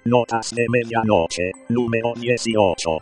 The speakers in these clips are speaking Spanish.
Notas de medianoche, número 18.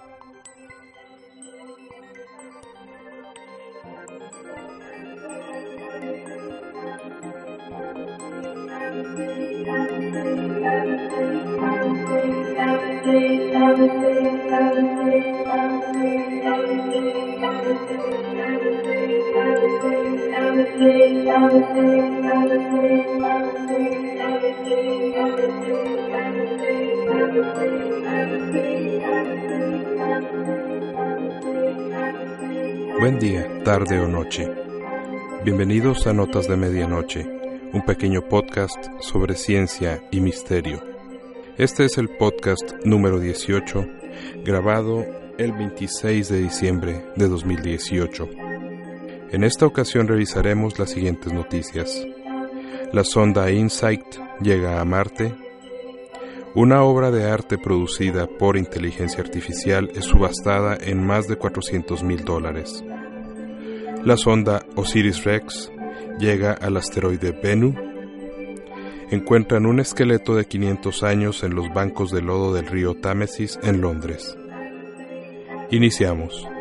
Buen día, tarde o noche. Bienvenidos a Notas de Medianoche, un pequeño podcast sobre ciencia y misterio. Este es el podcast número 18, grabado el 26 de diciembre de 2018. En esta ocasión revisaremos las siguientes noticias. La sonda InSight llega a Marte. Una obra de arte producida por inteligencia artificial es subastada en más de $400,000. La sonda OSIRIS-REx llega al asteroide Bennu. Encuentran un esqueleto de 500 años en los bancos de lodo del río Támesis en Londres. Iniciamos.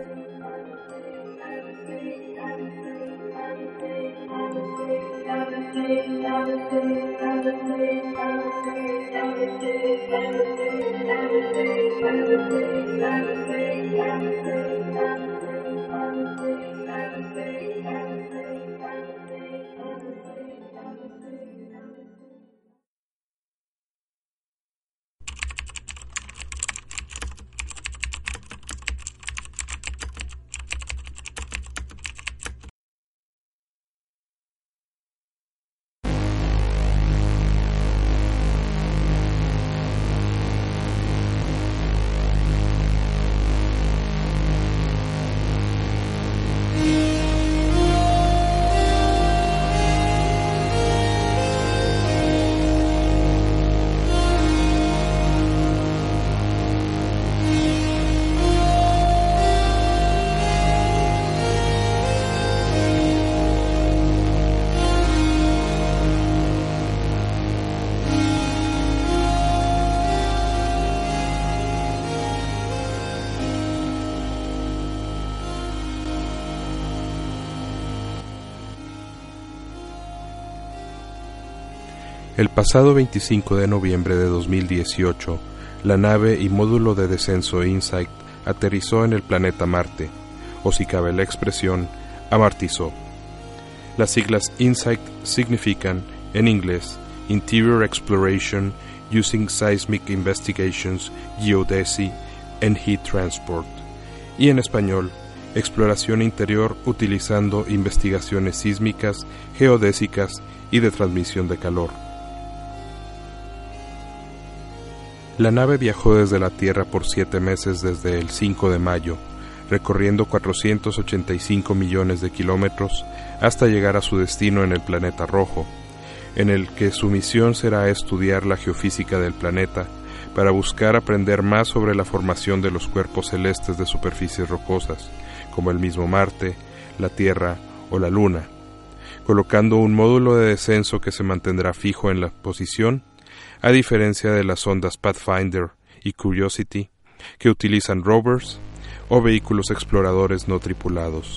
El pasado 25 de noviembre de 2018, la nave y módulo de descenso InSight aterrizó en el planeta Marte, o si cabe la expresión, amartizó. Las siglas InSight significan, en inglés, Interior Exploration Using Seismic Investigations, Geodesy and Heat Transport, y en español, Exploración Interior utilizando investigaciones sísmicas, geodésicas y de transmisión de calor. La nave viajó desde la Tierra por 7 meses desde el 5 de mayo, recorriendo 485 millones de kilómetros hasta llegar a su destino en el planeta rojo, en el que su misión será estudiar la geofísica del planeta para buscar aprender más sobre la formación de los cuerpos celestes de superficies rocosas, como el mismo Marte, la Tierra o la Luna, colocando un módulo de descenso que se mantendrá fijo en la posición, a diferencia de las sondas Pathfinder y Curiosity, que utilizan rovers o vehículos exploradores no tripulados.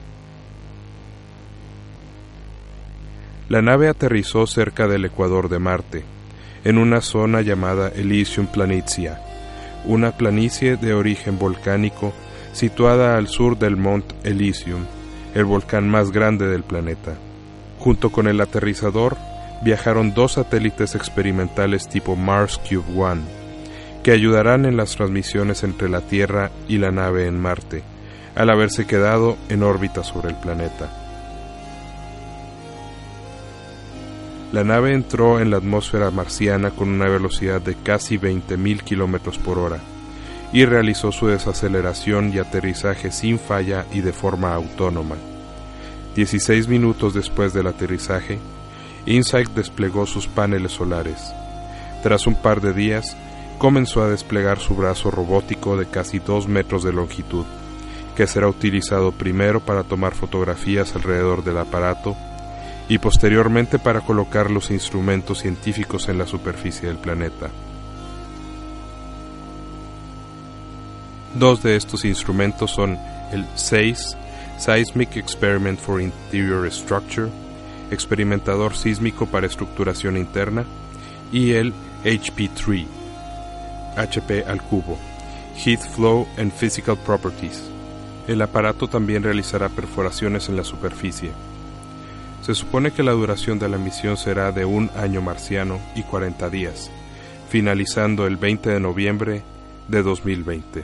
La nave aterrizó cerca del ecuador de Marte, en una zona llamada Elysium Planitia, una planicie de origen volcánico situada al sur del Mont Elysium, el volcán más grande del planeta. Junto con el aterrizador, viajaron 2 satélites experimentales tipo Mars Cube 1, que ayudarán en las transmisiones entre la Tierra y la nave en Marte, al haberse quedado en órbita sobre el planeta. La nave entró en la atmósfera marciana con una velocidad de casi 20,000 km por hora y realizó su desaceleración y aterrizaje sin falla y de forma autónoma. 16 minutos después del aterrizaje, InSight desplegó sus paneles solares. Tras un par de días, comenzó a desplegar su brazo robótico de casi 2 metros de longitud, que será utilizado primero para tomar fotografías alrededor del aparato y posteriormente para colocar los instrumentos científicos en la superficie del planeta. Dos de estos instrumentos son el SEIS, Seismic Experiment for Interior Structure, experimentador sísmico para estructuración interna, y el HP3, HP al cubo, Heat Flow and Physical Properties. El aparato también realizará perforaciones en la superficie. Se supone que la duración de la misión será de 1 año marciano y 40 días, finalizando el 20 de noviembre de 2020.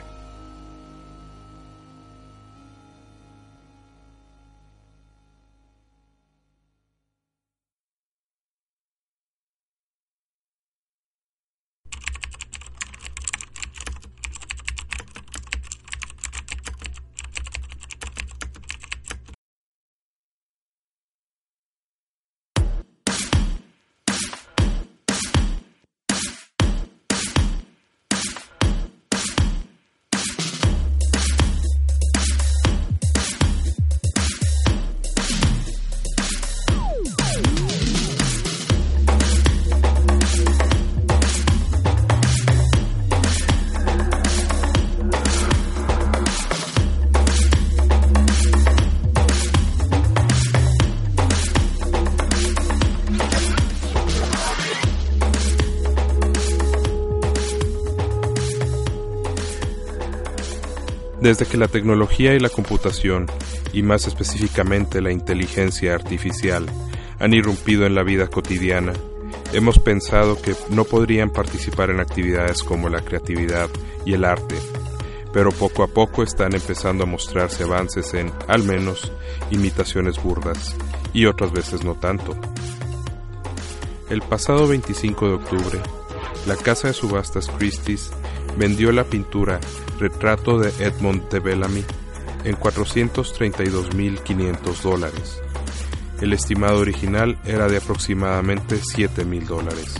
Desde que la tecnología y la computación, y más específicamente la inteligencia artificial, han irrumpido en la vida cotidiana, hemos pensado que no podrían participar en actividades como la creatividad y el arte, pero poco a poco están empezando a mostrarse avances en, al menos, imitaciones burdas, y otras veces no tanto. El pasado 25 de octubre, la casa de subastas Christie's vendió la pintura Retrato de Edmond de Bellamy en $432,500. El estimado original era de aproximadamente $7,000.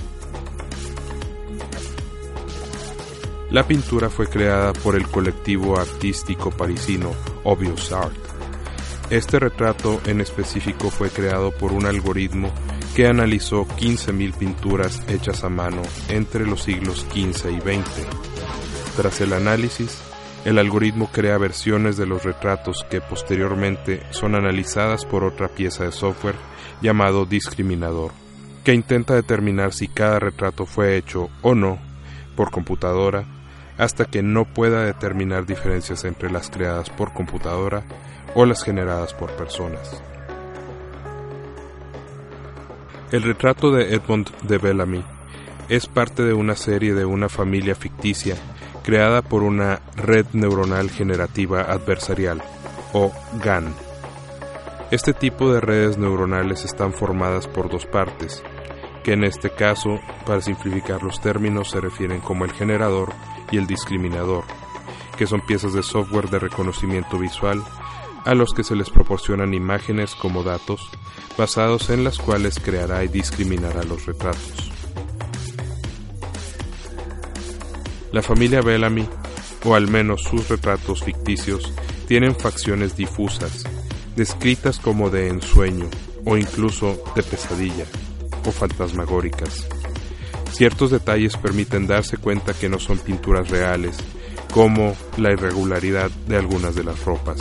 La pintura fue creada por el colectivo artístico parisino Obvious Art. Este retrato en específico fue creado por un algoritmo que analizó 15,000 pinturas hechas a mano entre los siglos XV y XX. Tras el análisis, el algoritmo crea versiones de los retratos que posteriormente son analizadas por otra pieza de software llamado discriminador, que intenta determinar si cada retrato fue hecho o no por computadora, hasta que no pueda determinar diferencias entre las creadas por computadora o las generadas por personas. El retrato de Edmond de Bellamy es parte de una serie de una familia ficticia creada por una red neuronal generativa adversarial, o GAN. Este tipo de redes neuronales están formadas por dos partes, que en este caso, para simplificar los términos, se refieren como el generador y el discriminador, que son piezas de software de reconocimiento visual a los que se les proporcionan imágenes como datos, basados en las cuales creará y discriminará los retratos. La familia Bellamy, o al menos sus retratos ficticios, tienen facciones difusas, descritas como de ensueño o incluso de pesadilla o fantasmagóricas. Ciertos detalles permiten darse cuenta que no son pinturas reales, como la irregularidad de algunas de las ropas.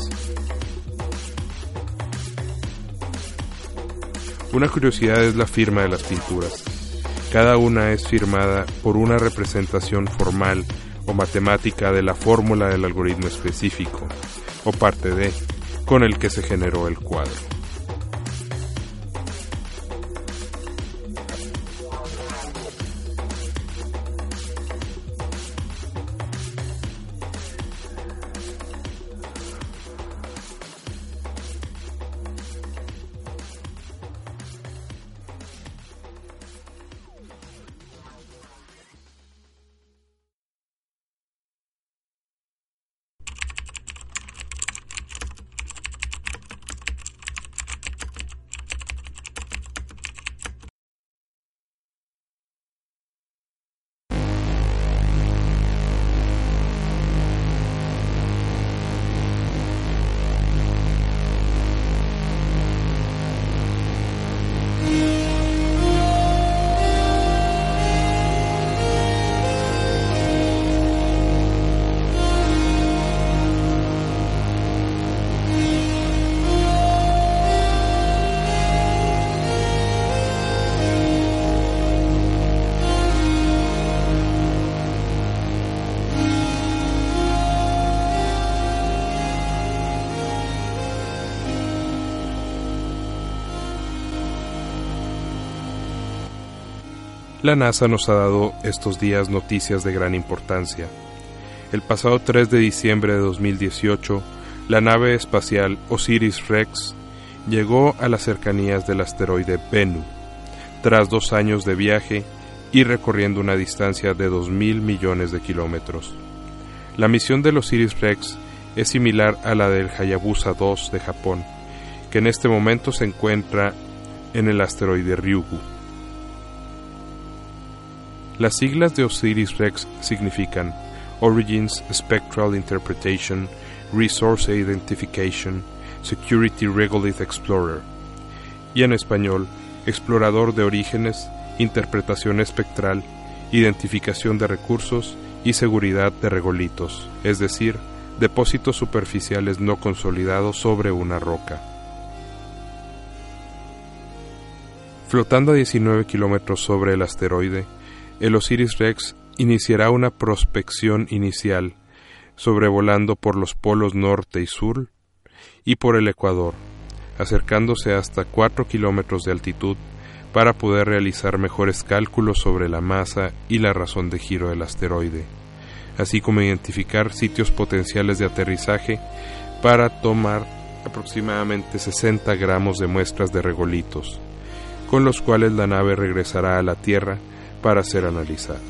Una curiosidad es la firma de las pinturas. Cada una es firmada por una representación formal o matemática de la fórmula del algoritmo específico, o parte de, con el que se generó el cuadro. La NASA nos ha dado estos días noticias de gran importancia. El pasado 3 de diciembre de 2018, la nave espacial OSIRIS-REx llegó a las cercanías del asteroide Bennu, tras 2 años de viaje y recorriendo una distancia de 2.000 millones de kilómetros. La misión del OSIRIS-REx es similar a la del Hayabusa 2 de Japón, que en este momento se encuentra en el asteroide Ryugu. Las siglas de OSIRIS-REx significan Origins Spectral Interpretation, Resource Identification, Security Regolith Explorer, y en español, Explorador de Orígenes, Interpretación Espectral, Identificación de Recursos y Seguridad de Regolitos, es decir, depósitos superficiales no consolidados sobre una roca. Flotando a 19 kilómetros sobre el asteroide, el OSIRIS-REx iniciará una prospección inicial, sobrevolando por los polos norte y sur y por el ecuador, acercándose hasta 4 kilómetros de altitud para poder realizar mejores cálculos sobre la masa y la razón de giro del asteroide, así como identificar sitios potenciales de aterrizaje para tomar aproximadamente 60 gramos de muestras de regolitos, con los cuales la nave regresará a la Tierra para ser analizadas.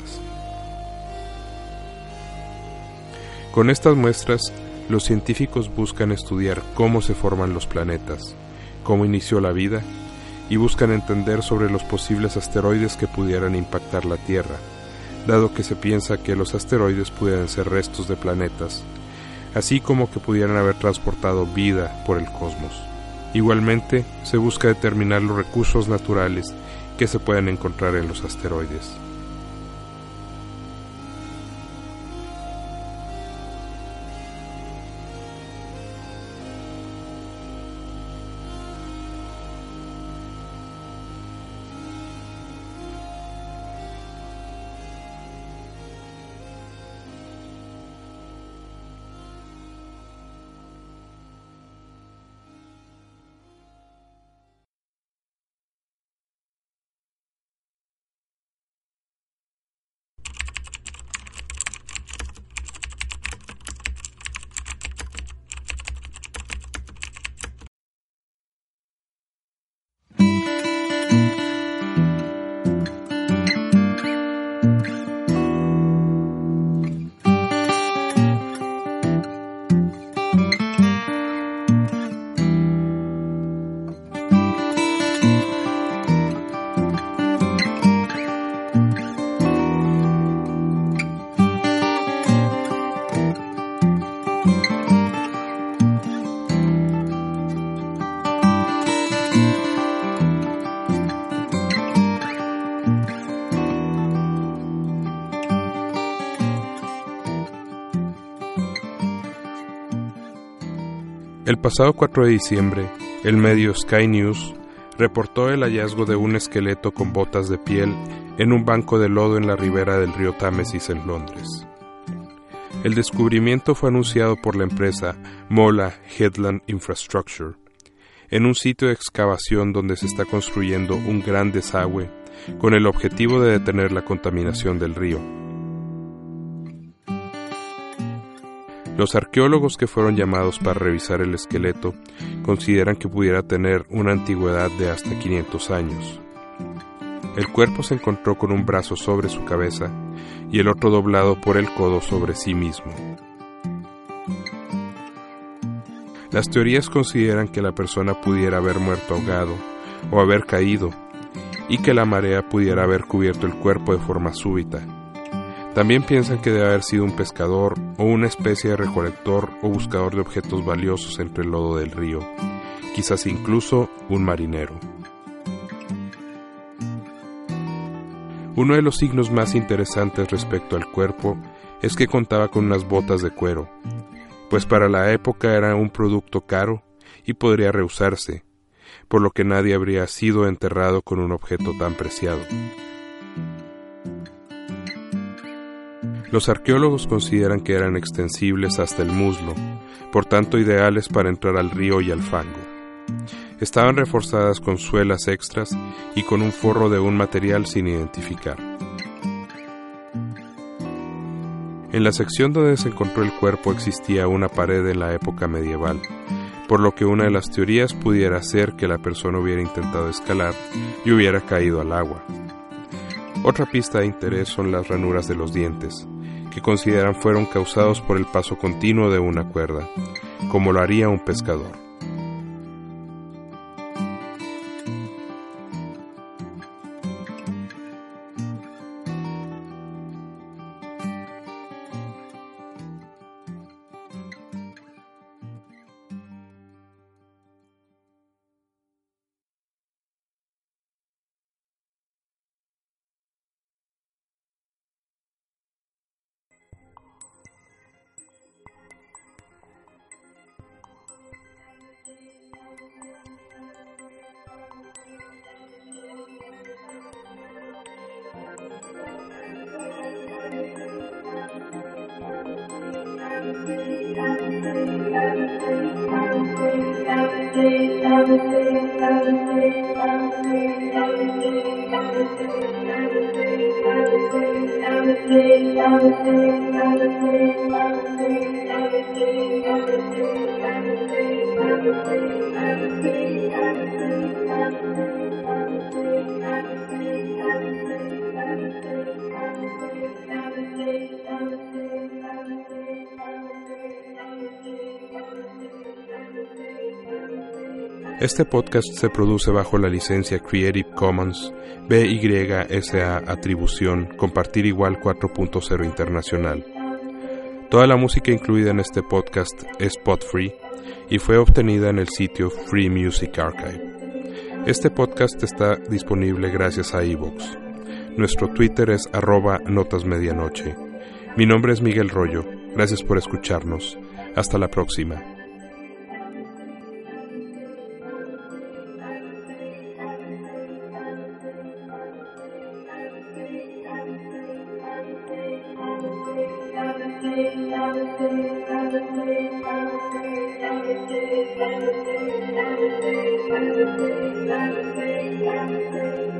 Con estas muestras, los científicos buscan estudiar cómo se forman los planetas, cómo inició la vida, y buscan entender sobre los posibles asteroides que pudieran impactar la Tierra, dado que se piensa que los asteroides pudieran ser restos de planetas, así como que pudieran haber transportado vida por el cosmos. Igualmente, se busca determinar los recursos naturales que se pueden encontrar en los asteroides. El pasado 4 de diciembre, el medio Sky News reportó el hallazgo de un esqueleto con botas de piel en un banco de lodo en la ribera del río Támesis en Londres. El descubrimiento fue anunciado por la empresa Mola Headland Infrastructure, en un sitio de excavación donde se está construyendo un gran desagüe con el objetivo de detener la contaminación del río. Los arqueólogos que fueron llamados para revisar el esqueleto consideran que pudiera tener una antigüedad de hasta 500 años. El cuerpo se encontró con un brazo sobre su cabeza y el otro doblado por el codo sobre sí mismo. Las teorías consideran que la persona pudiera haber muerto ahogado o haber caído y que la marea pudiera haber cubierto el cuerpo de forma súbita. También piensan que debe haber sido un pescador o una especie de recolector o buscador de objetos valiosos entre el lodo del río, quizás incluso un marinero. Uno de los signos más interesantes respecto al cuerpo es que contaba con unas botas de cuero, pues para la época era un producto caro y podría reusarse, por lo que nadie habría sido enterrado con un objeto tan preciado. Los arqueólogos consideran que eran extensibles hasta el muslo, por tanto ideales para entrar al río y al fango. Estaban reforzadas con suelas extras y con un forro de un material sin identificar. En la sección donde se encontró el cuerpo existía una pared en la época medieval, por lo que una de las teorías pudiera ser que la persona hubiera intentado escalar y hubiera caído al agua. Otra pista de interés son las ranuras de los dientes, que consideran fueron causados por el paso continuo de una cuerda, como lo haría un pescador. Este podcast se produce bajo la licencia Creative Commons BYSA Atribución Compartir Igual 4.0 Internacional. Toda la música incluida en este podcast es spot free y fue obtenida en el sitio Free Music Archive. Este podcast está disponible gracias a iVoox. Nuestro Twitter es @notasmedianoche. Mi nombre es Miguel Rollo. Gracias por escucharnos. Hasta la próxima. Thank you.